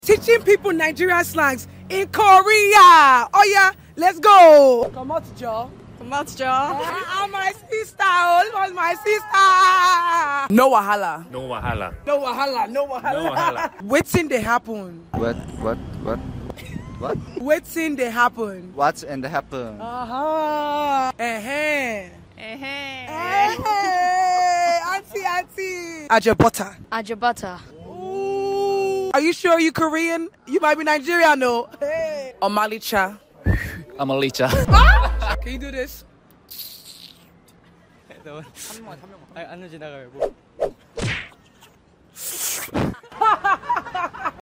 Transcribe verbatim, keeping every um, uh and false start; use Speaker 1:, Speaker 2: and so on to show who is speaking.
Speaker 1: Teaching people Nigerian slangs in Korea. Oh yeah, let's go. Come out, Joe.
Speaker 2: Come out, Joe.
Speaker 1: I'm my sister. Oh, this was my sister. No wahala.
Speaker 3: No wahala.
Speaker 1: No wahala. No wahala.
Speaker 3: No wahala.
Speaker 1: Waiting they happen.
Speaker 4: What? What? What? What?
Speaker 1: Waiting they happen.
Speaker 4: What's in the happen?
Speaker 1: Uh-huh. Eh-heh.
Speaker 2: Eh-heh.
Speaker 1: Eh-heh. Auntie, auntie. Ajabota.
Speaker 2: Ajabata.
Speaker 1: Ooh. Are you sure you Korean? You might be Nigerian, no? Hey. Omalicha.
Speaker 4: I'm a licha.
Speaker 1: Can you do this?
Speaker 5: 안 지나가요.